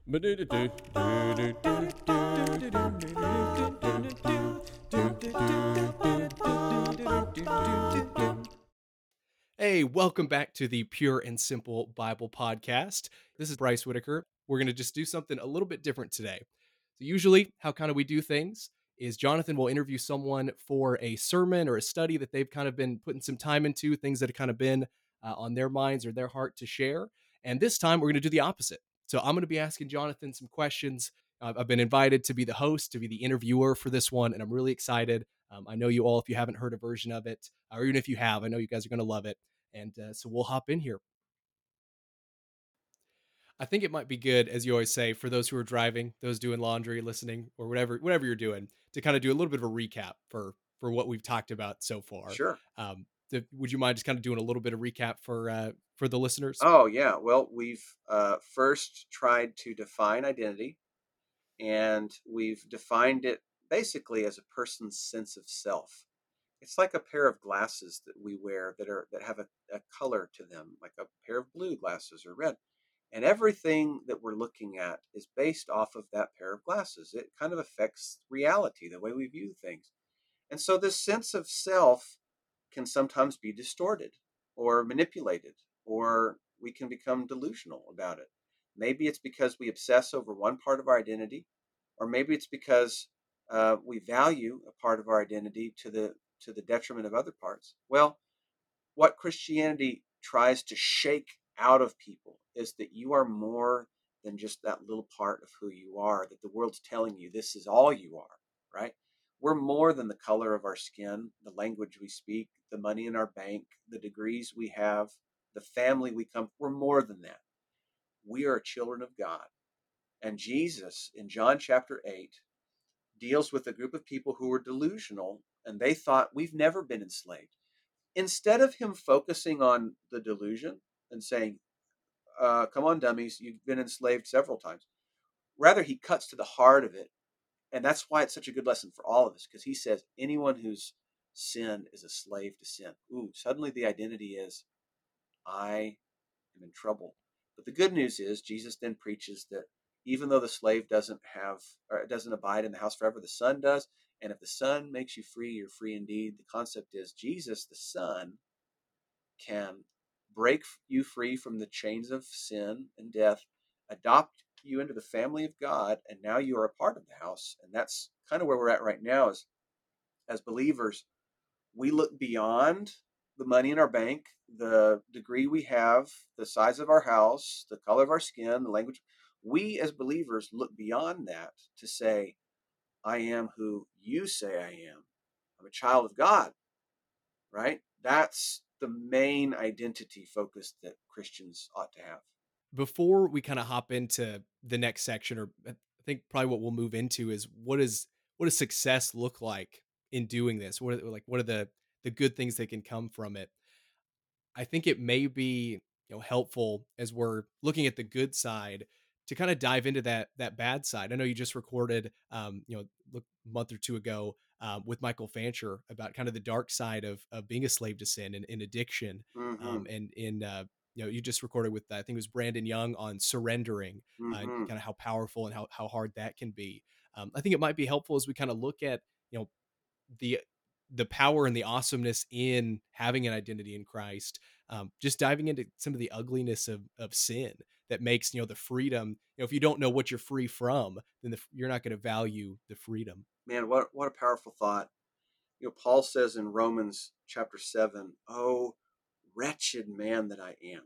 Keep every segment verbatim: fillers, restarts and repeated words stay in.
Hey, welcome back to the Pure and Simple Bible Podcast. This is Bryce Whitaker. We're going to just do something a little bit different today. So, usually, how kind of we do things is Jonathan will interview someone for a sermon or a study that they've kind of been putting some time into, things that have kind of been uh, on their minds or their heart to share. And this time, we're going to do the opposite. So, I'm going to be asking Jonathan some questions. Uh, I've been invited to be the host, to be the interviewer for this one, and I'm really excited. Um, I know you all, if you haven't heard a version of it, or even if you have, I know you guys are going to love it. And uh, so we'll hop in here. I think it might be good, as you always say, for those who are driving, those doing laundry, listening, or whatever, whatever you're doing, to kind of do a little bit of a recap for for what we've talked about so far. Sure. Um, th- would you mind just kind of doing a little bit of recap for uh, for the listeners? Oh, yeah. Well, we've uh, first tried to define identity, and we've defined it basically as a person's sense of self. It's like a pair of glasses that we wear that are that have a, a color to them, like a pair of blue glasses or red. And everything that we're looking at is based off of that pair of glasses. It kind of affects reality, the way we view things. And so this sense of self can sometimes be distorted or manipulated, or we can become delusional about it. Maybe it's because we obsess over one part of our identity, or maybe it's because uh, we value a part of our identity to the to the detriment of other parts. Well, what Christianity tries to shake out of people is that you are more than just that little part of who you are, that the world's telling you this is all you are, right? We're more than the color of our skin, the language we speak, the money in our bank, the degrees we have, the family we come. We're more than that. We are children of God. And Jesus in John chapter eight deals with a group of people who were delusional and they thought we've never been enslaved. Instead of him focusing on the delusion and saying, uh, come on, dummies, you've been enslaved several times, rather, he cuts to the heart of it. And that's why it's such a good lesson for all of us, because he says, anyone who's sinned is a slave to sin. Ooh, suddenly the identity is, I am in trouble. But the good news is, Jesus then preaches that even though the slave doesn't have, or doesn't abide in the house forever, the son does. And if the son makes you free, you're free indeed. The concept is Jesus, the son, can break you free from the chains of sin and death, adopt you into the family of God, and now you are a part of the house. And that's kind of where we're at right now. Is as believers, we look beyond the money in our bank, the degree we have, the size of our house, the color of our skin, the language. We as believers look beyond that to say, I am who you say I am. I'm a child of God, right? That's the main identity focus that Christians ought to have. Before we kind of hop into the next section, or I think probably what we'll move into is what is what does success look like in doing this? What are, like what are the the good things that can come from it? I think it may be, you know, helpful as we're looking at the good side to kind of dive into that that bad side. I know you just recorded, um, you know, look, a month or two ago um, with Michael Fancher about kind of the dark side of of being a slave to sin and, and addiction, Mm-hmm. um, and in uh, you know, you just recorded with I think it was Brandon Young on surrendering, uh, and Mm-hmm. kind of how powerful and how how hard that can be. Um, I think it might be helpful as we kind of look at, you know, the the power and the awesomeness in having an identity in Christ. Um, just diving into some of the ugliness of of sin that makes, you know, the freedom. You know, if you don't know what you're free from, then the, you're not going to value the freedom. Man, what what a powerful thought. You know, Paul says in Romans chapter seven, "Oh, wretched man that I am."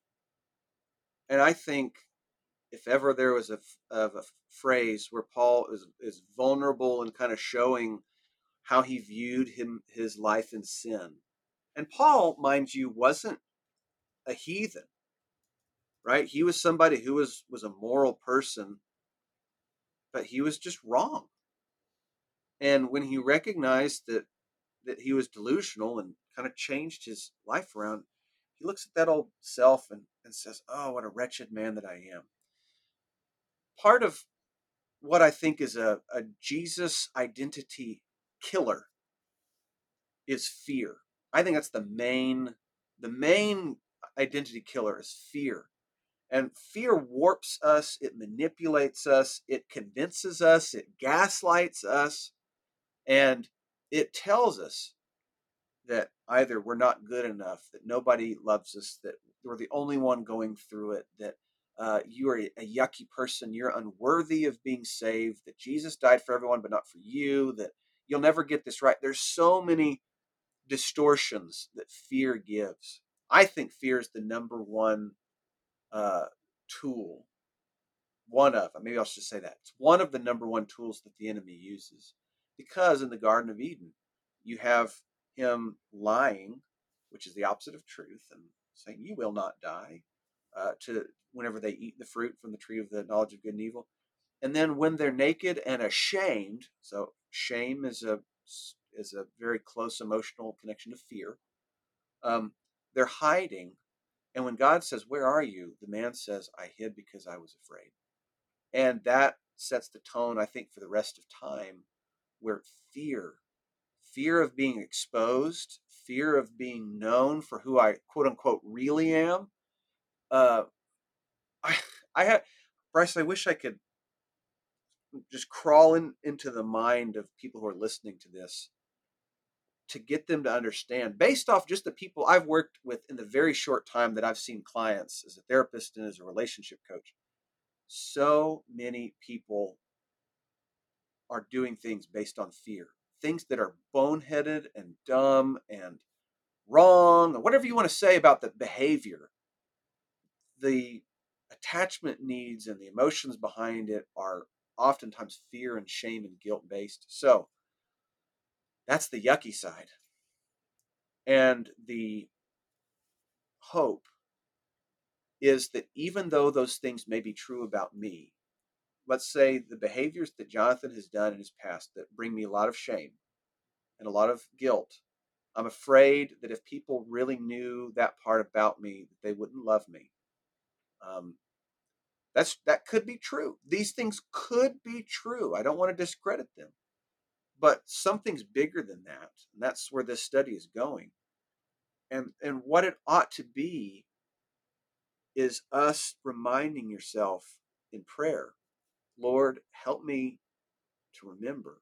And I think if ever there was a, of a phrase where Paul is is vulnerable and kind of showing how he viewed him his life in sin. And Paul, mind you, wasn't a heathen, right? He was somebody who was was a moral person, but he was just wrong. And when he recognized that that he was delusional and kind of changed his life around, he looks at that old self and, and says, "Oh, what a wretched man that I am." Part of what I think is a, a Jesus identity killer is fear. I think that's the main the main identity killer is fear. And fear warps us, it manipulates us, it convinces us, it gaslights us, and it tells us that either we're not good enough, that nobody loves us, that we're the only one going through it, that uh, you are a, a yucky person, you're unworthy of being saved, that Jesus died for everyone but not for you, that you'll never get this right. There's so many distortions that fear gives. I think fear is the number one uh, tool. One of, maybe I'll just say that. It's one of the number one tools that the enemy uses. Because in the Garden of Eden, you have him lying, which is the opposite of truth, and saying, "You will not die," uh, to whenever they eat the fruit from the tree of the knowledge of good and evil. And then when they're naked and ashamed, so shame is a is a very close emotional connection to fear. Um, they're hiding, and when God says, "Where are you?" the man says, "I hid because I was afraid." And that sets the tone, I think, for the rest of time, where fear, fear of being exposed, fear of being known for who I quote unquote really am. Uh, I, I had, Bryce, I wish I could just crawl in, into the mind of people who are listening to this to get them to understand, based off just the people I've worked with in the very short time that I've seen clients as a therapist and as a relationship coach. So many people are doing things based on fear, things that are boneheaded and dumb and wrong, or whatever you want to say about the behavior. The attachment needs and the emotions behind it are oftentimes fear and shame and guilt based. So that's the yucky side. And the hope is that even though those things may be true about me, let's say the behaviors that Jonathan has done in his past that bring me a lot of shame and a lot of guilt, I'm afraid that if people really knew that part about me, that they wouldn't love me. Um, that's that could be true. These things could be true. I don't want to discredit them, but something's bigger than that, and that's where this study is going. And and what it ought to be is us reminding yourself in prayer, Lord, help me to remember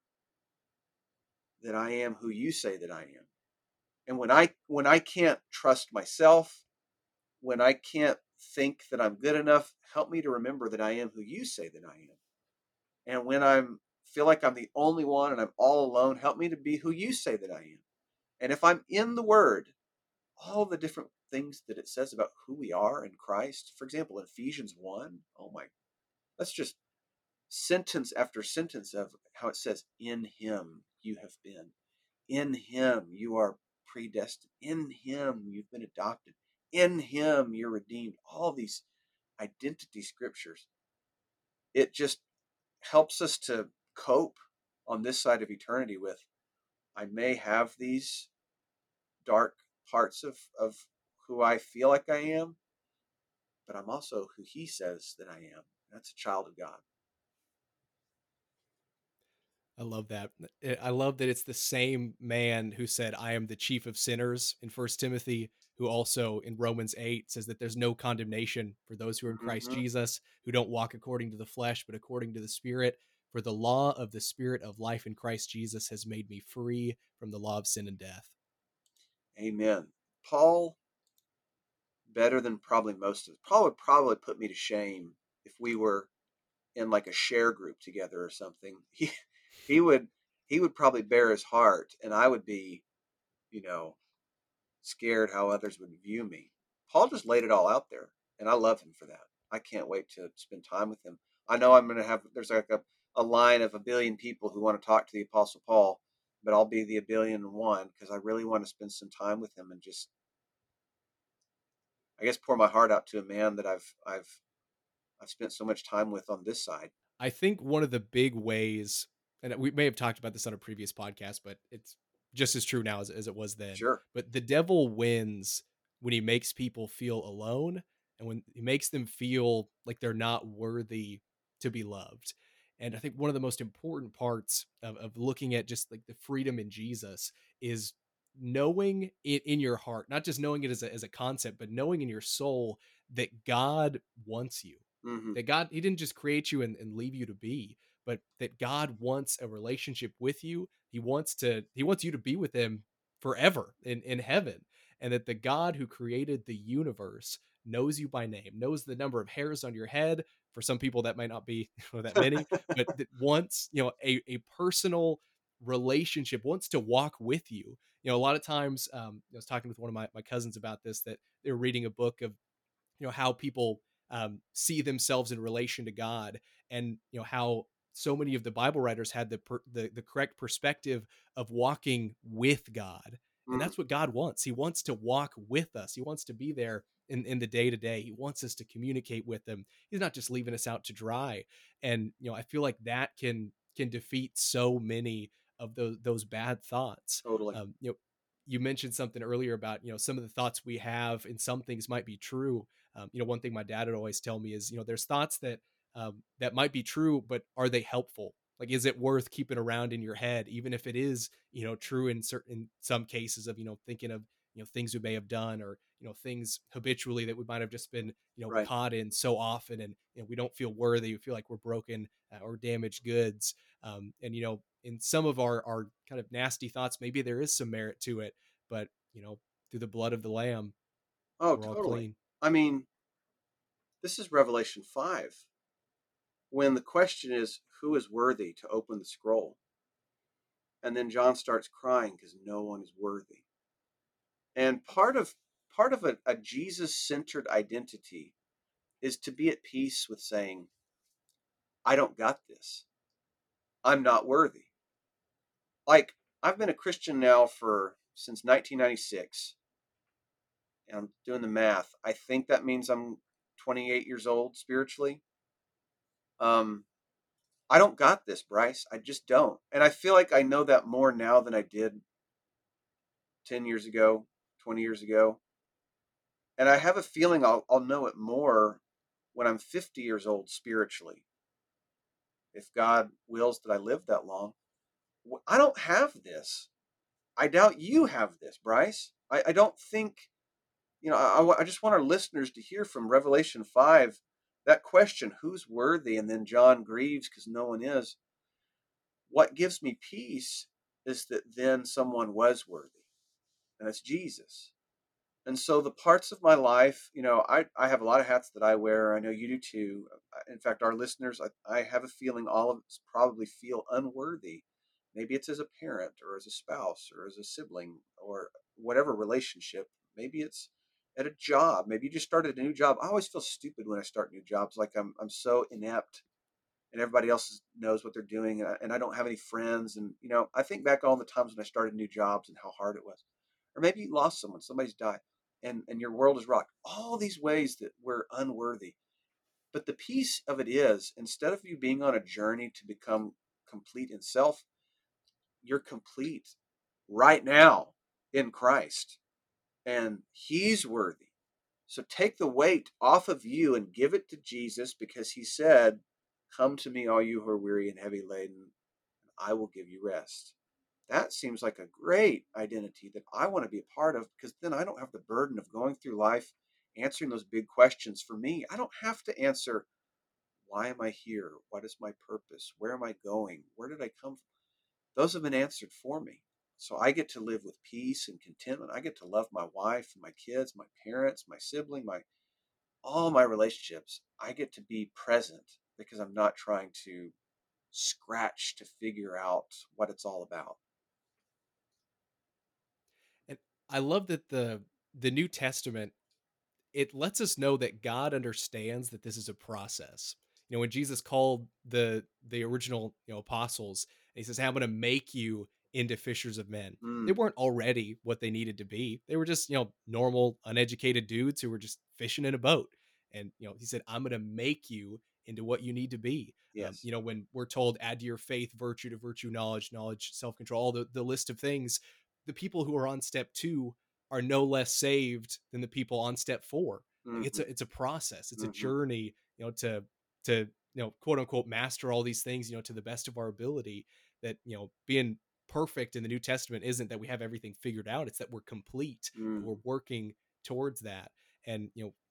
that I am who you say that I am. And when I when I can't trust myself, when I can't think that I'm good enough, help me to remember that I am who you say that I am. And when I'm feel like I'm the only one and I'm all alone, help me to be who you say that I am. And if I'm in the word, all the different things that it says about who we are in Christ, for example, in Ephesians one, oh my, that's just sentence after sentence of how it says, in him you have been. In him you are predestined. In him you've been adopted. In him you're redeemed. All these identity scriptures. It just helps us to cope on this side of eternity with, I may have these dark parts of, of who I feel like I am, but I'm also who he says that I am. That's a child of God. I love that. Eh, I love that it's the same man who said, I am the chief of sinners in First Timothy, who also in Romans eight says that there's no condemnation for those who are in Christ Mm-hmm. Jesus, who don't walk according to the flesh, but according to the Spirit. For the law of the Spirit of life in Christ Jesus has made me free from the law of sin and death. Amen. Paul, better than probably most of Paul would probably put me to shame if we were in like a share group together or something. He he would he would probably bare his heart, and I would be, you know, scared how others would view me. Paul just laid it all out there, and I love him for that. I can't wait to spend time with him. I know I'm going to have, there's like a, a line of a billion people who want to talk to the Apostle Paul, but I'll be the a billion and one because I really want to spend some time with him and just, I guess, pour my heart out to a man that I've, I've, I've spent so much time with on this side. I think one of the big ways, and we may have talked about this on a previous podcast, but it's just as true now as, as it was then. Sure. But the devil wins when he makes people feel alone and when he makes them feel like they're not worthy to be loved. And I think one of the most important parts of, of looking at just like the freedom in Jesus is knowing it in your heart, not just knowing it as a, as a concept, but knowing in your soul that God wants you. Hmm. That God, He didn't just create you and, and leave you to be, but that God wants a relationship with you. He wants to, He wants you to be with Him forever in, in heaven. And that the God who created the universe knows you by name, knows the number of hairs on your head. For some people, that might not be that many, but that wants, you know, a, a personal relationship, wants to walk with you. You know, a lot of times, um, I was talking with one of my, my cousins about this, that they were reading a book of, you know, how people um, see themselves in relation to God, and you know how so many of the Bible writers had the per, the the correct perspective of walking with God, and Mm. that's what God wants. He wants to walk with us. He wants to be there in in the day to day. He wants us to communicate with Him. He's not just leaving us out to dry. And you know, I feel like that can can defeat so many of those those bad thoughts. Totally. Um, you know, you mentioned something earlier about, you know, some of the thoughts we have and some things might be true. Um, you know, one thing my dad would always tell me is, you know, there's thoughts that um, that might be true, but are they helpful? Like, is it worth keeping around in your head, even if it is, you know, true in certain some cases of, you know, thinking of, you know, things we may have done, or you know, things habitually that we might have just been, you know, Right. caught in so often, and you know, we don't feel worthy, we feel like we're broken uh, or damaged goods. Um, and you know, in some of our our kind of nasty thoughts, maybe there is some merit to it, but you know, through the blood of the Lamb, Oh, we're all totally. clean. I mean, this is Revelation five. When the question is, who is worthy to open the scroll? And then John starts crying because no one is worthy. And part of part of a, a Jesus-centered identity is to be at peace with saying, I don't got this. I'm not worthy. Like, I've been a Christian now for since nineteen ninety-six, and I'm doing the math. I think that means I'm twenty-eight years old spiritually. Um, I don't got this, Bryce. I just don't. And I feel like I know that more now than I did ten years ago, twenty years ago. And I have a feeling I'll, I'll know it more when I'm fifty years old spiritually, if God wills that I live that long. I don't have this. I doubt you have this, Bryce. I, I don't think, you know, I, I just want our listeners to hear from Revelation five that question, who's worthy? And then John grieves because no one is. What gives me peace is that then someone was worthy, and it's Jesus. And so the parts of my life, you know, I, I have a lot of hats that I wear. I know you do too. In fact, our listeners, I, I have a feeling all of us probably feel unworthy. Maybe it's as a parent or as a spouse or as a sibling or whatever relationship. Maybe it's at a job. Maybe you just started a new job. I always feel stupid when I start new jobs. Like I'm, I'm so inept and everybody else knows what they're doing. And I, and I don't have any friends. And, you know, I think back all the times when I started new jobs and how hard it was. Or maybe you lost someone, somebody's died, and, and your world is rocked. All these ways that we're unworthy. But the piece of it is, instead of you being on a journey to become complete in self, you're complete right now in Christ. And He's worthy. So take the weight off of you and give it to Jesus, because He said, come to me, all you who are weary and heavy laden, and I will give you rest. That seems like a great identity that I want to be a part of, because then I don't have the burden of going through life answering those big questions for me. I don't have to answer, why am I here? What is my purpose? Where am I going? Where did I come from? Those have been answered for me. So I get to live with peace and contentment. I get to love my wife and my kids, my parents, my sibling, my all my relationships. I get to be present because I'm not trying to scratch to figure out what it's all about. And I love that the the New Testament, it lets us know that God understands that this is a process. You know, when Jesus called the the original, you know, apostles, and he says, "Hey, I'm going to make you into fishers of men." They Mm, weren't already what they needed to be. They were just, you know, normal, uneducated dudes who were just fishing in a boat. And you know, he said, "I'm going to make you into what you need to be." Um, yes. you know, when we're told, "Add to your faith virtue, to virtue knowledge, knowledge self control," all the the list of things, the people who are on step two are no less saved than the people on step four. Like it's Hmm. a it's a process. It's a Hmm. journey, you know, to to you know, quote unquote, master all these things, you know, to the best of our ability. That, you know, being perfect in the New Testament isn't that we have everything figured out. It's that we're complete, that Mm, we're working towards that. And you know,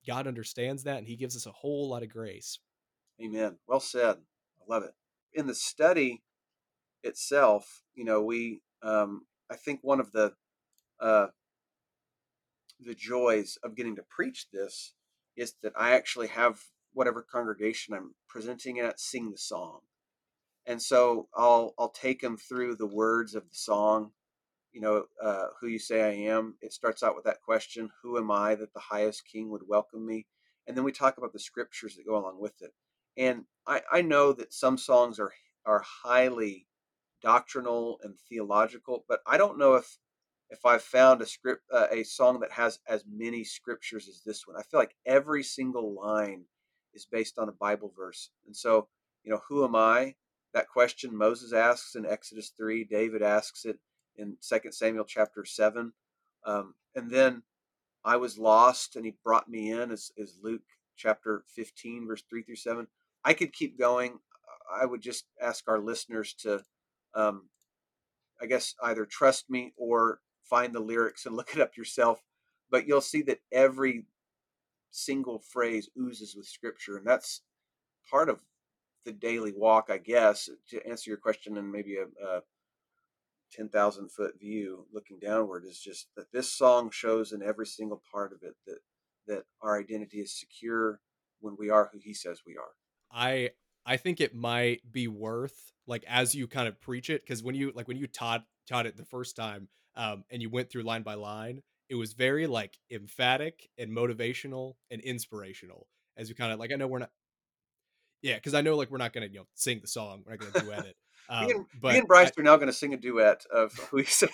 God understands that and he gives us a whole lot of grace. Amen. Well said. I love it. In the study itself, you know, we, um, I think one of the, uh, the joys of getting to preach this is that I actually have whatever congregation I'm presenting at sing the song. And so I'll, I'll take them through the words of the song. You know, uh, who you say I am. It starts out with that question, who am I that the highest king would welcome me? And then we talk about the scriptures that go along with it. And I, I know that some songs are are highly doctrinal and theological, but I don't know if if I've found a script uh, a song that has as many scriptures as this one. I feel like every single line is based on a Bible verse. And so, you know, who am I? That question Moses asks in Exodus three, David asks it in Second Samuel chapter seven. Um, and then I was lost and he brought me in as, as Luke chapter fifteen, verse three through seven. I could keep going. I would just ask our listeners to, um, I guess, either trust me or find the lyrics and look it up yourself. But you'll see that every single phrase oozes with scripture. And that's part of the daily walk, I guess, to answer your question in maybe a, a ten thousand foot view looking downward, is just that this song shows in every single part of it that that our identity is secure when we are who he says we are. I I think it might be worth, like, as you kind of preach it, because when you like when you taught taught it the first time, um, and you went through line by line, it was very like emphatic and motivational and inspirational. As you kind of like, I know we're not, yeah, because I know like we're not gonna you know sing the song, we're not gonna duet it, me um, and me but and Bryce I are now going to sing a duet of who he said.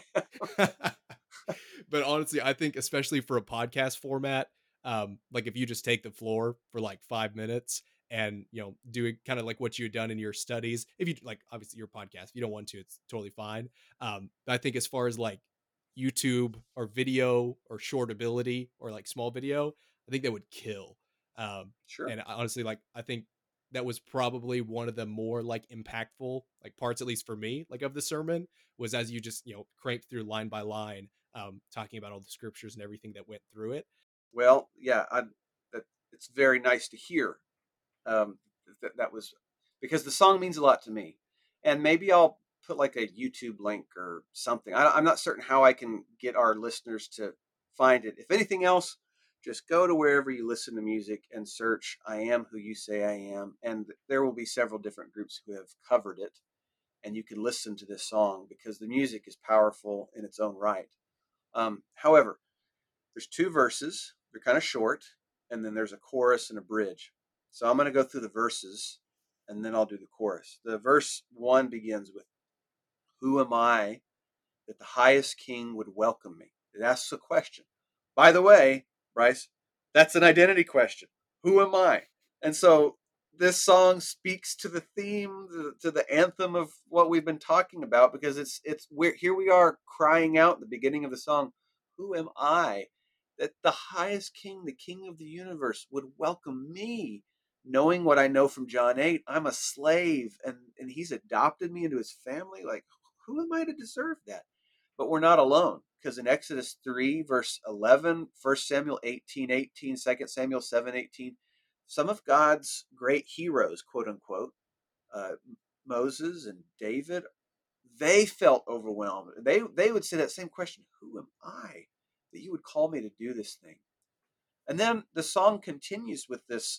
but honestly, I think especially for a podcast format, um, like if you just take the floor for like five minutes and you know do it kind of like what you had done in your studies. If you like, obviously your podcast, if you don't want to, it's totally fine. Um, but I think as far as like YouTube or video or short ability or like small video, I think that would kill. Um, Sure. and honestly, like I think that was probably one of the more like impactful like parts, at least for me, like of the sermon, was as you just you know cranked through line by line, um, talking about all the scriptures and everything that went through it. Well, yeah, I, that it's very nice to hear. Um, that that was because the song means a lot to me, and maybe I'll put like a YouTube link or something. I, I'm not certain how I can get our listeners to find it. If anything else, just go to wherever you listen to music and search "I Am Who You Say I Am," and there will be several different groups who have covered it, and you can listen to this song because the music is powerful in its own right. Um, however, there's two verses. They're kind of short, and then there's a chorus and a bridge. So I'm going to go through the verses, and then I'll do the chorus. The verse one begins with, "Who am I that the highest king would welcome me?" It asks a question. By the way, Bryce, that's an identity question. Who am I? And so this song speaks to the theme, to the anthem of what we've been talking about, because it's it's we're here we are crying out at the beginning of the song, "Who am I that the highest king, the king of the universe, would welcome me?" Knowing what I know from John eight, I'm a slave, and and he's adopted me into his family. Like, who am I to deserve that? But we're not alone, because in Exodus three, verse eleven, First Samuel eighteen eighteen, Second Samuel seven eighteen, some of God's great heroes, quote unquote, uh, Moses and David, they felt overwhelmed. They, they would say that same question, who am I that you would call me to do this thing? And then the song continues with this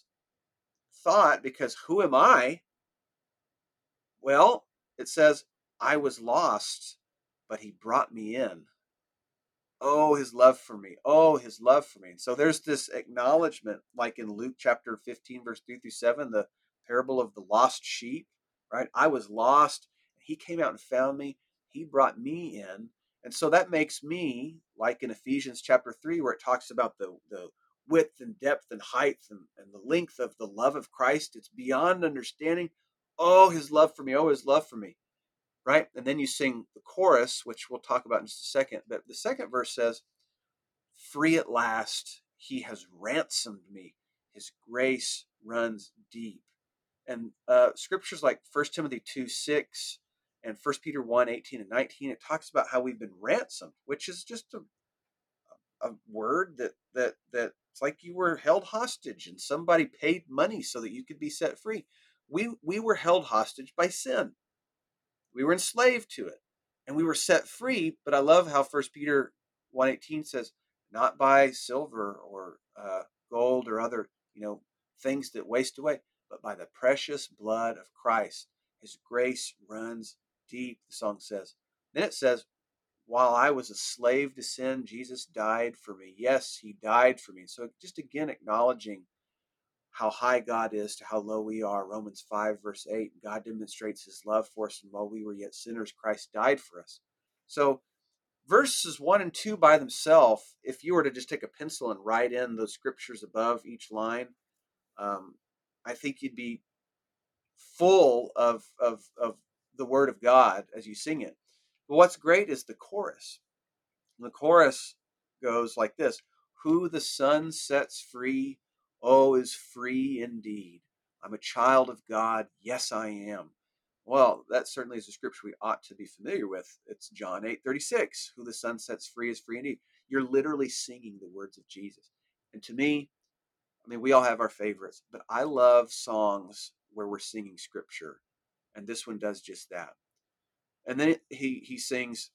thought, because who am I? Well, it says, I was lost, but he brought me in. Oh, his love for me. Oh, his love for me. And so there's this acknowledgement, like in Luke chapter fifteen, verse three through seven, the parable of the lost sheep, right? I was lost. He came out and found me. He brought me in. And so that makes me, like in Ephesians chapter three, where it talks about the, the width and depth and height and, and the length of the love of Christ. It's beyond understanding. Oh, his love for me. Oh, his love for me. Right? And then you sing the chorus, which we'll talk about in just a second. But the second verse says, free at last, he has ransomed me. His grace runs deep. And uh, scriptures like First Timothy two six and First Peter one eighteen and nineteen, it talks about how we've been ransomed, which is just a, a word that that that It's like you were held hostage and somebody paid money so that you could be set free. We we were held hostage by sin. We were enslaved to it. And we were set free, but I love how First Peter one eighteen says, not by silver or uh, gold or other, you know, things that waste away, but by the precious blood of Christ. His grace runs deep, the song says. Then it says, while I was a slave to sin, Jesus died for me. Yes, he died for me. So just again acknowledging how high God is to how low we are. Romans five, verse eight, God demonstrates his love for us, and while we were yet sinners, Christ died for us. So verses one and two by themselves, if you were to just take a pencil and write in those scriptures above each line, um, I think you'd be full of, of, of the word of God as you sing it. But what's great is the chorus. And the chorus goes like this: who the Son sets free, oh, is free indeed. I'm a child of God. Yes, I am. Well, that certainly is a scripture we ought to be familiar with. It's John eight thirty-six. Who the Son sets free is free indeed. You're literally singing the words of Jesus. And to me, I mean, we all have our favorites, but I love songs where we're singing scripture. And this one does just that. And then he, he sings,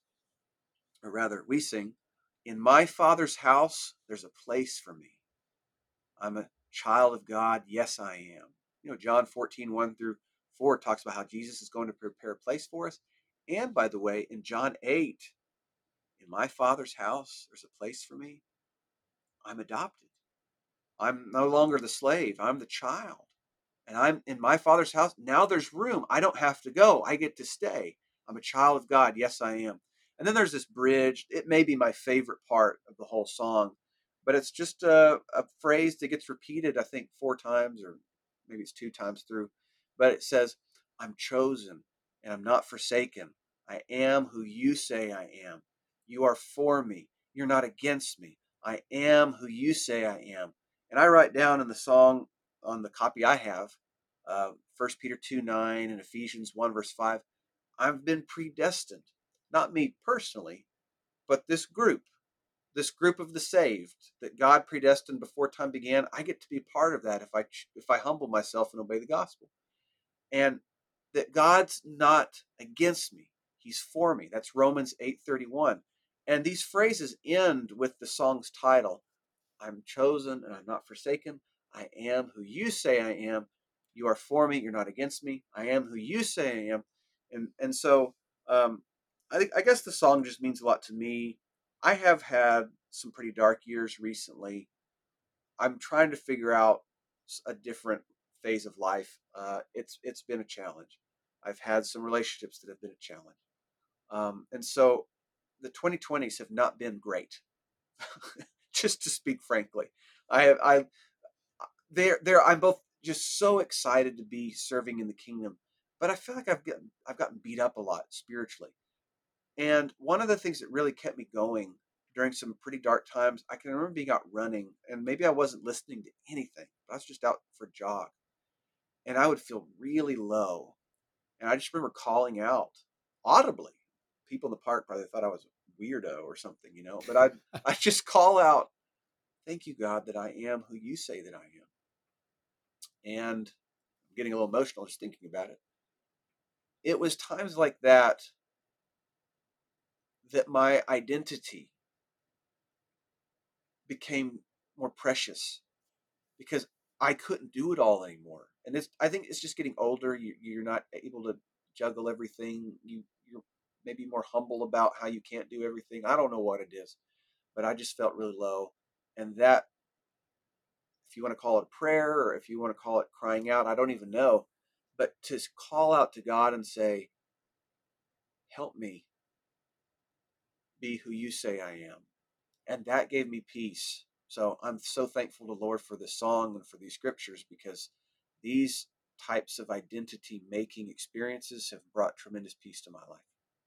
or rather, we sing, in my Father's house, there's a place for me. I'm a child of God. Yes, I am. You know, John fourteen, one through four talks about how Jesus is going to prepare a place for us. And by the way, in John eight, in my Father's house, there's a place for me. I'm adopted. I'm no longer the slave. I'm the child. And I'm in my Father's house. Now there's room. I don't have to go. I get to stay. I'm a child of God. Yes, I am. And then there's this bridge. It may be my favorite part of the whole song, but it's just a, a phrase that gets repeated, I think, four times, or maybe it's two times through. But it says, I'm chosen and I'm not forsaken. I am who you say I am. You are for me. You're not against me. I am who you say I am. And I write down in the song on the copy I have, uh, First Peter two nine and Ephesians one verse five, I've been predestined, not me personally, but this group, this group of the saved that God predestined before time began. I get to be part of that if I if I humble myself and obey the gospel, and that God's not against me; He's for me. That's Romans eight thirty one, and these phrases end with the song's title. I'm chosen and I'm not forsaken. I am who you say I am. You are for me. You're not against me. I am who you say I am. And and so um, I think I guess the song just means a lot to me. I have had some pretty dark years recently. I'm trying to figure out a different phase of life. Uh, it's it's been a challenge. I've had some relationships that have been a challenge, um, and so the twenty twenties have not been great. Just to speak frankly, I have I there there I'm both just so excited to be serving in the kingdom, but I feel like I've gotten I've gotten beat up a lot spiritually. And one of the things that really kept me going during some pretty dark times, I can remember being out running, and maybe I wasn't listening to anything, but I was just out for a jog, and I would feel really low, and I just remember calling out audibly. People in the park probably thought I was a weirdo or something, you know, but I I just call out, thank you, God, that I am who you say that I am. And I'm getting a little emotional just thinking about it. It was times like that that my identity became more precious because I couldn't do it all anymore. And it's I think it's just getting older. You, you're not able to juggle everything. You you're maybe more humble about how you can't do everything. I don't know what it is, but I just felt really low. And that, if you want to call it prayer or if you want to call it crying out, I don't even know. But to call out to God and say, help me be who you say I am. And that gave me peace. So I'm so thankful to the Lord for this song and for these scriptures, because these types of identity making experiences have brought tremendous peace to my life.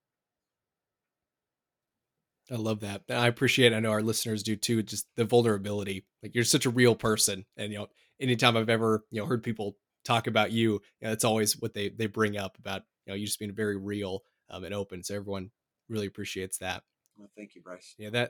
I love that. And I appreciate, I know our listeners do too, just the vulnerability. Like, you're such a real person. And, you know, anytime I've ever, you know, heard people talk about you, you know, it's always what they, they bring up about, you know, you just being very real um, and open. So everyone really appreciates that. Well, thank you, Bryce. Yeah, that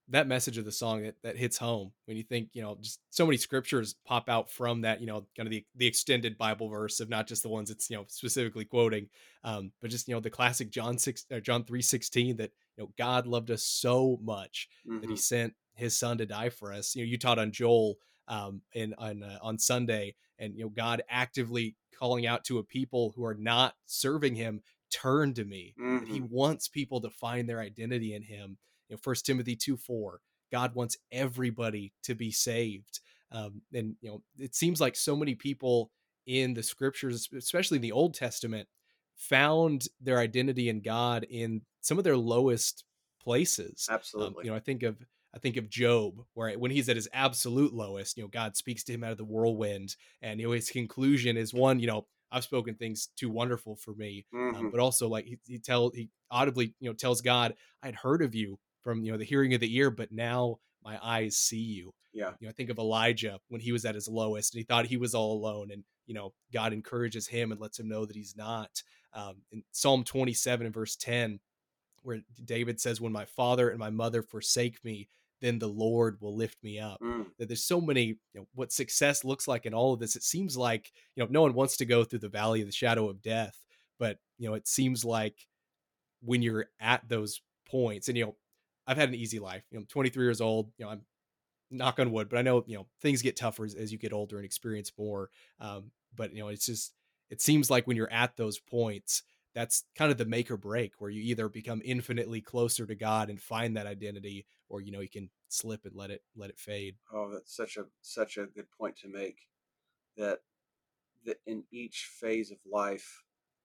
that message of the song that that hits home when you think, you know, just so many scriptures pop out from that, you know, kind of the the extended Bible verse of not just the ones it's, you know, specifically quoting, um, but just, you know, the classic John six or John three sixteen that, you know, God loved us so much that he Hmm. sent his son to die for us. You know, you taught on Joel um in on uh, on Sunday, and you know, God actively calling out to a people who are not serving him, turn to me, that he Hmm. wants people to find their identity in him. You know, First Timothy two four, God wants everybody to be saved. Um, and you know, it seems like so many people in the scriptures, especially in the Old Testament, found their identity in God in some of their lowest places. Um, Absolutely. you know, I think of I think of Job, where when he's at his absolute lowest, you know, God speaks to him out of the whirlwind, and you know, his conclusion is one, you know, I've spoken things too wonderful for me, um, Hmm. but also like he, he tell he audibly, you know, tells God, I'd heard of you from, you know, the hearing of the ear, but now my eyes see you. Yeah. Um, you know, I think of Elijah when he was at his lowest and he thought he was all alone, and you know, God encourages him and lets him know that he's not. Um, in Psalm twenty-seven and verse ten, where David says, "When my father and my mother forsake me, then the Lord will lift me up." Mm. That there's so many, you know, what success looks like in all of this. It seems like, you know, no one wants to go through the valley of the shadow of death, but you know, it seems like when you're at those points, and you know, I've had an easy life. You know, I'm twenty-three years old. You know, I'm knock on wood, but I know, you know, things get tougher as, as you get older and experience more. Um, but you know, it's just it seems like when you're at those points, that's kind of the make or break where you either become infinitely closer to God and find that identity, or you know, you can slip and let it let it fade. Oh, that's such a such a good point to make. That that in each phase of life,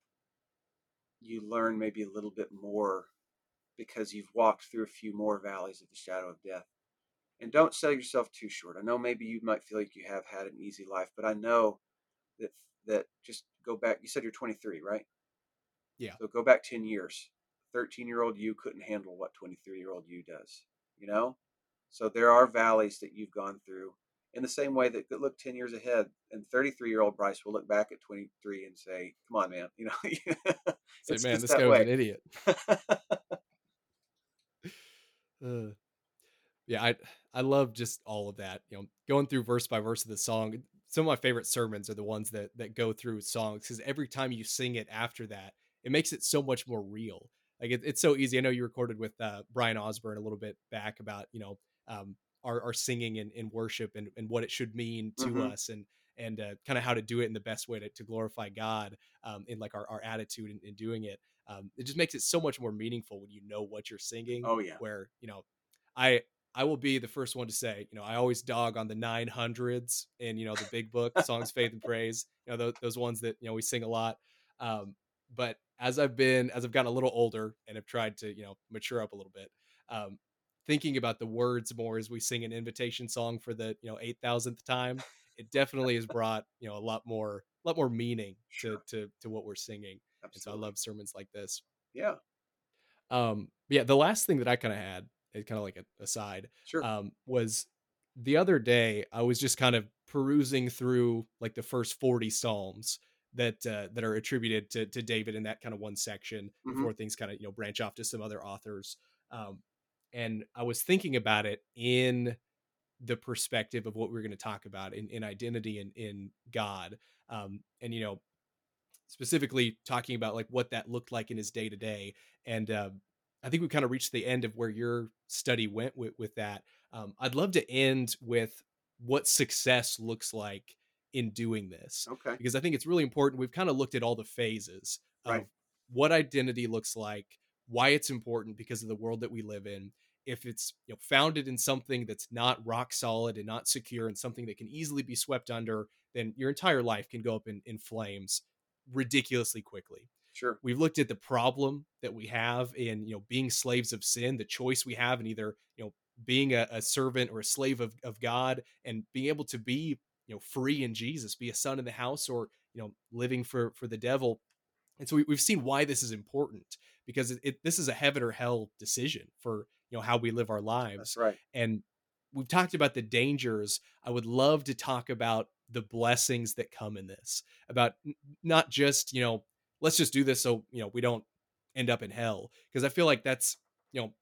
you learn maybe a little bit more because you've walked through a few more valleys of the shadow of death. And don't sell yourself too short. I know maybe you might feel like you have had an easy life, but I know that that just go back. You said you're twenty-three, right? Yeah. So go back ten years. thirteen year old you couldn't handle what twenty-three year old you does, you know? So there are valleys that you've gone through in the same way that look ten years ahead. And thirty-three year old Bryce will look back at twenty-three and say, come on, man, you know, Say, it's man, just this that guy was way. an idiot. Uh, Yeah, I I love just all of that. You know, going through verse by verse of the song. Some of my favorite sermons are the ones that that go through songs, because every time you sing it after that, it makes it so much more real. Like it, it's so easy. I know you recorded with uh, Brian Osborne a little bit back about, you know, um, our our singing in, in worship, and and what it should mean to Hmm. us, and and uh, kind of how to do it in the best way to, to glorify God, um, in like our, our attitude in, in doing it. Um, it just makes it so much more meaningful when you know what you're singing. Oh, yeah. Where you know, I I will be the first one to say, you know, I always dog on the nine hundreds in, you know, the big book, Songs, Faith, and Praise, you know, those, those ones that, you know, we sing a lot. Um, but as I've been, as I've gotten a little older and have tried to, you know, mature up a little bit, um, thinking about the words more as we sing an invitation song for the, you know, eight thousandth time, it definitely has brought, you know, a lot more, a lot more meaning to, Sure. to, to what we're singing. And so I Absolutely. love sermons like this. Yeah. Um, yeah, the last thing that I kinda had, it kinda like a aside, Sure. um, was the other day, I was just kind of perusing through, like, the first forty Psalms that, uh, that are attributed to to David in that kinda one section Hmm. before things kinda, you know, branch off to some other authors, um, and I was thinking about it in the perspective of what we're gonna talk about in in identity and in God, um, and, you know, specifically talking about like what that looked like in his day to day. And uh, I think we kind of reached the end of where your study went with, with that. Um, I'd love to end with what success looks like in doing this, Okay. because I think it's really important. We've kind of looked at all the phases Right. of what identity looks like, why it's important because of the world that we live in. If it's, you know, founded in something that's not rock solid and not secure, and something that can easily be swept under, then your entire life can go up in, in flames ridiculously quickly. Sure. We've looked at the problem that we have in, you know, being slaves of sin, the choice we have in either, you know, being a, a servant or a slave of, of God, and being able to be, you know, free in Jesus, be a son in the house, or, you know, living for for the devil. And so we, we've seen why this is important, because it, it this is a heaven or hell decision for, you know, how we live our That's lives. right. And we've talked about the dangers. I would love to talk about the blessings that come in this, about n- not just, you know, let's just do this so, you know, we don't end up in hell, because I feel like that's, you know,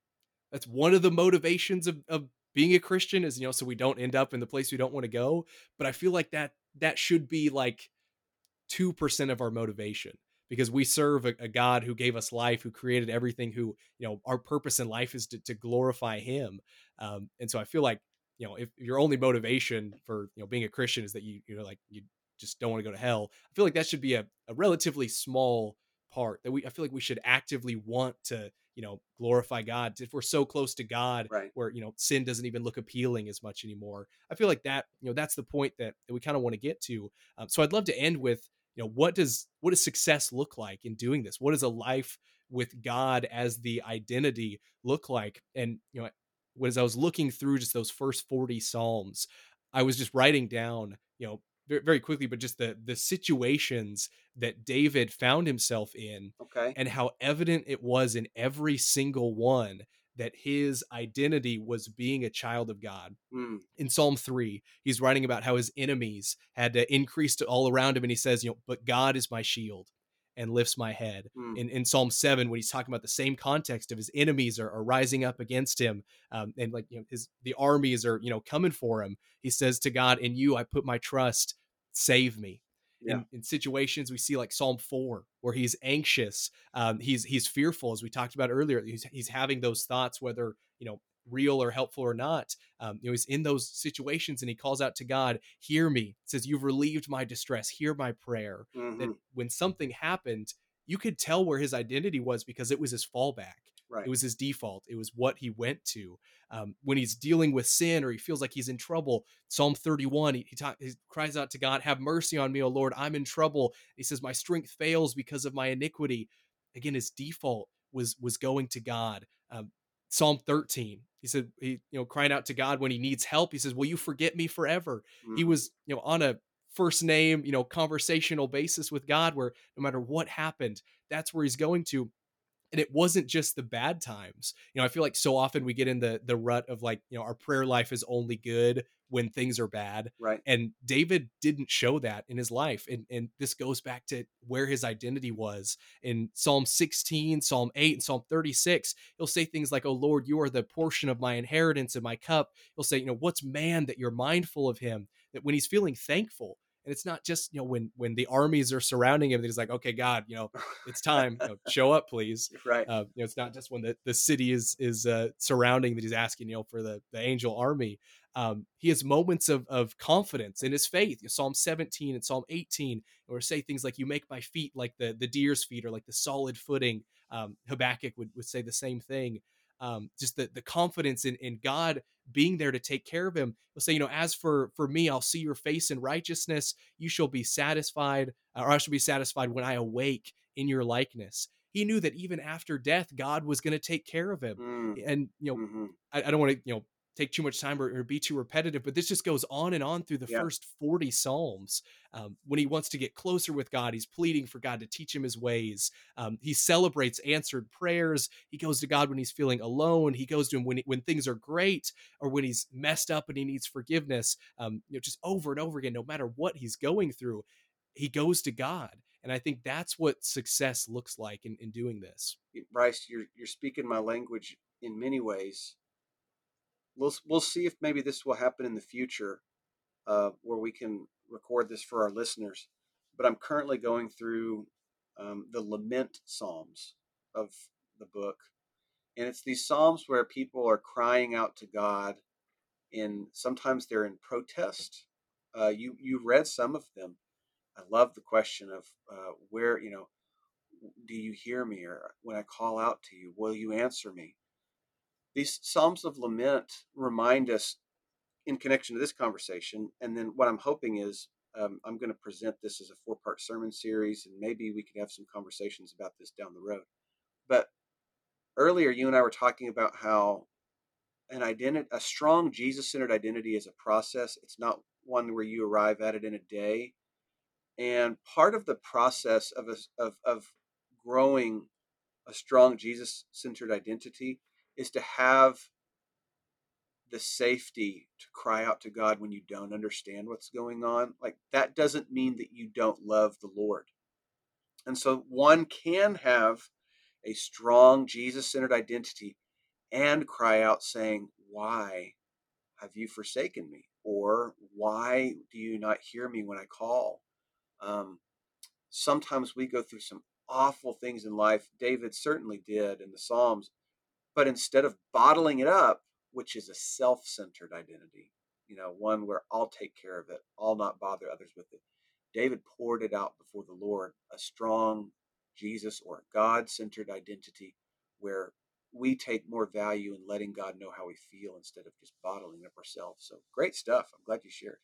That's one of the motivations of of being a Christian is, you know, so we don't end up in the place we don't wanna go, but I feel like that that should be, like, two percent of our motivation because we serve a, a God who gave us life, who created everything, who, you know, our purpose in life is to, to glorify him. Um, and so I feel like, you know, if your only motivation for, you know, being a Christian is that you, you know, like you just don't want to go to hell, I feel like that should be a, a relatively small part that we, I feel like we should actively want to, you know, glorify God. If we're so close to God Right. where, you know, sin doesn't even look appealing as much anymore, I feel like that, you know, that's the point that, that we kind of want to get to. Um, so I'd love to end with, you know, what does what does success look like in doing this? What does a life with God as the identity look like? And, you know, as I was looking through just those first forty psalms, I was just writing down, you know, very, very quickly, but just the the situations that David found himself in Okay. and how evident it was in every single one that his identity was being a child of God. Mm, In Psalm three, he's writing about how his enemies had to increase to all around him. And he says, you know, but God is my shield and lifts my head. mm, In, in Psalm seven, when he's talking about the same context of his enemies are, are rising up against him, um, and like, you know, his the armies are, you know, coming for him. He says to God, in you I put my trust, save me. yeah. In, in situations we see like Psalm four, where he's anxious, um, he's he's fearful, as we talked about earlier. He's, he's having those thoughts, whether, you know, real or helpful or not. Um, you know, he's in those situations and he calls out to God, hear me. He says, you've relieved my distress, hear my prayer. That Hmm. when something happened, you could tell where his identity was because it was his fallback. It Right. was his default. It was what he went to. Um, when he's dealing with sin or he feels like he's in trouble, Psalm thirty-one, he, he, talk, he cries out to God, have mercy on me, O Lord, I'm in trouble. He says, my strength fails because of my iniquity. Again, his default was was going to God. Um, Psalm thirteen. He said, he, you know, crying out to God when he needs help. He says, will you forget me forever? He Hmm. was, you know, on a first name, you know, conversational basis with God where no matter what happened, that's where he's going to. And it wasn't just the bad times. You know, I feel like so often we get in the the rut of like, you know, our prayer life is only good when things are bad. Right. And David didn't show that in his life. And and this goes back to where his identity was. In Psalm sixteen, Psalm eight, and Psalm thirty-six, he'll say things like, "Oh Lord, you are the portion of my inheritance and my cup." He'll say, you know, what's man that you're mindful of him? That when he's feeling thankful, and it's not just, you know, when when the armies are surrounding him, that he's like, okay, God, you know, it's time, you know, show up, please. Right. Uh, you know, it's not just when the, the city is is uh, surrounding that he's asking, you know, for the the angel army. Um, he has moments of of confidence in his faith. Psalm seventeen and Psalm eighteen, or say things like, "You make my feet like the the deer's feet, or like the solid footing." Um, Habakkuk would would say the same thing. Um, just the the confidence in in God being there to take care of him. He'll say, you know, as for for me, I'll see your face in righteousness. You shall be satisfied, or I shall be satisfied when I awake in your likeness. He knew that even after death, God was going to take care of him. Mm, And, you know, hmm. I, I don't want to, you know, take too much time or, or be too repetitive, but this just goes on and on through the Yeah. first forty Psalms. Um, when he wants to get closer with God, he's pleading for God to teach him his ways. Um, he celebrates answered prayers. He goes to God when he's feeling alone. He goes to him when, he, when things are great or when he's messed up and he needs forgiveness. Um, you know, just over and over again, no matter what he's going through, he goes to God. And I think that's what success looks like in, in doing this. Bryce, you're you're speaking my language in many ways. We'll we'll see if maybe this will happen in the future, uh, where we can record this for our listeners. But I'm currently going through um, the lament psalms of the book, and it's these psalms where people are crying out to God, and sometimes they're in protest. Uh, you you read some of them. I love the question of uh, where you know, do you hear me, or when I call out to you, will you answer me? These psalms of lament remind us in connection to this conversation. And then what I'm hoping is um, I'm going to present this as a four part sermon series, and maybe we could have some conversations about this down the road. But earlier, you and I were talking about how an identity, a strong Jesus centered identity is a process. It's not one where you arrive at it in a day. And part of the process of, a, of, of growing a strong Jesus centered identity is to have the safety to cry out to God when you don't understand what's going on. Like that doesn't mean that you don't love the Lord. And so one can have a strong Jesus centered identity and cry out saying, "Why have you forsaken me?" Or, "Why do you not hear me when I call?" Um, sometimes we go through some awful things in life. David certainly did in the Psalms, but instead of bottling it up, which is a self centered identity, you know, one where I'll take care of it, I'll not bother others with it. David poured it out before the Lord, a strong Jesus or God centered identity where we take more value in letting God know how we feel instead of just bottling up ourselves. So great stuff. I'm glad you shared.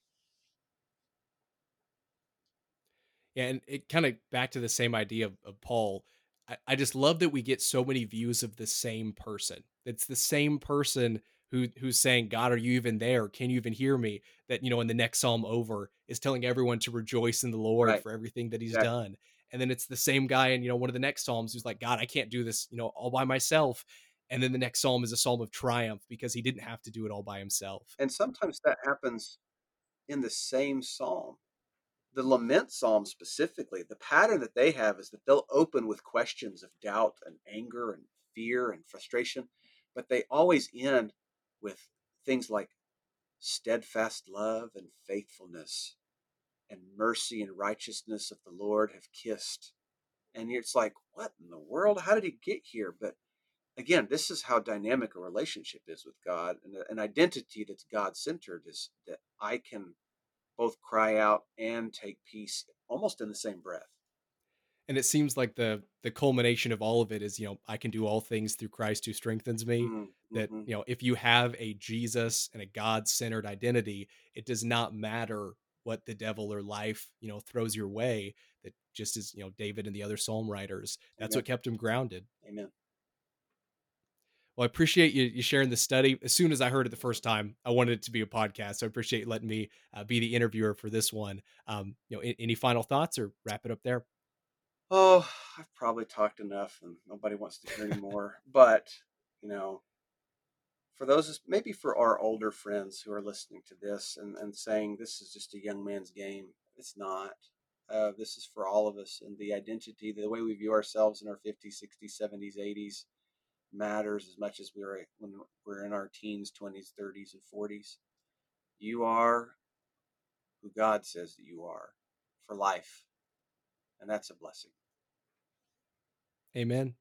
Yeah, and it kind of back to the same idea of, of Paul. I, I just love that we get so many views of the same person. It's the same person who who's saying, "God, are you even there? Can you even hear me?" That, you know, in the next psalm over is telling everyone to rejoice in the Lord Right. for everything that He's Exactly. done. And then it's the same guy in, you know, one of the next psalms who's like, "God, I can't do this, you know, all by myself." And then the next psalm is a psalm of triumph because he didn't have to do it all by himself. And sometimes that happens in the same psalm. The lament psalm specifically, the pattern that they have is that they'll open with questions of doubt and anger and fear and frustration, but they always end with things like steadfast love and faithfulness and mercy and righteousness of the Lord have kissed. And it's like, what in the world? How did he get here? But again, this is how dynamic a relationship is with God. And an identity that's God centered is that I can both cry out and take peace almost in the same breath. And it seems like the the culmination of all of it is, you know, I can do all things through Christ who strengthens me. Mm, That, hmm. you know, if you have a Jesus and a God-centered identity, it does not matter what the devil or life, you know, throws your way. That just as, you know, David and the other psalm writers, that's Amen. what kept him grounded. Amen. Well, I appreciate you, you sharing the study. As soon as I heard it the first time, I wanted it to be a podcast. So I appreciate you letting me uh, be the interviewer for this one. Um, you know, a- any final thoughts or wrap it up there? Oh, I've probably talked enough and nobody wants to hear anymore. But, you know, for those, maybe for our older friends who are listening to this and, and saying this is just a young man's game, it's not. Uh, this is for all of us. And the identity, the way we view ourselves in our fifties, sixties, seventies, eighties matters as much as we are when we're in our teens, twenties, thirties, and forties. You are who God says that you are for life. And that's a blessing. Amen.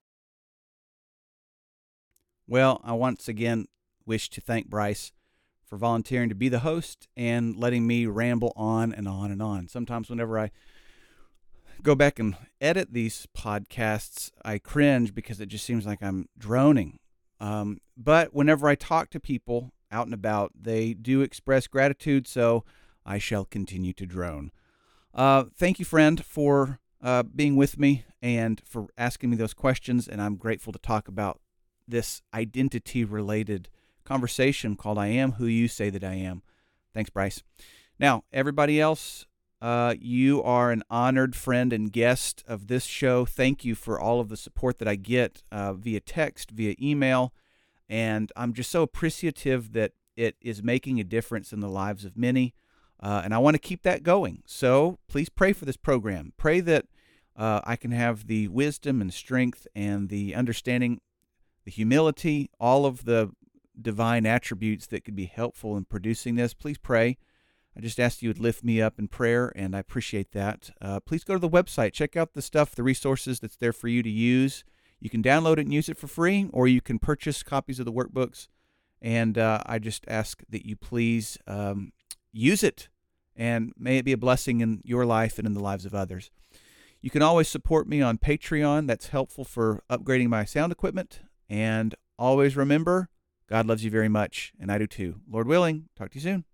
Well, I once again wish to thank Bryce for volunteering to be the host and letting me ramble on and on and on. Sometimes, whenever I go back and edit these podcasts, I cringe because it just seems like I'm droning. Um, but whenever I talk to people out and about, they do express gratitude, so I shall continue to drone. Uh, thank you, friend, for uh, being with me and for asking me those questions, and I'm grateful to talk about this identity-related conversation called I Am Who You Say That I Am. Thanks, Bryce. Now, everybody else, uh, you are an honored friend and guest of this show. Thank you for all of the support that I get uh, via text, via email, and I'm just so appreciative that it is making a difference in the lives of many, uh, and I want to keep that going. So please pray for this program. Pray that uh, I can have the wisdom and strength and the understanding, the humility, all of the divine attributes that could be helpful in producing this. Please pray. I just asked you to lift me up in prayer, and I appreciate that. Uh, please go to the website. Check out the stuff, the resources that's there for you to use. You can download it and use it for free, or you can purchase copies of the workbooks. And uh, I just ask that you please um, use it, and may it be a blessing in your life and in the lives of others. You can always support me on Patreon. That's helpful for upgrading my sound equipment. And always remember, God loves you very much, and I do too. Lord willing, talk to you soon.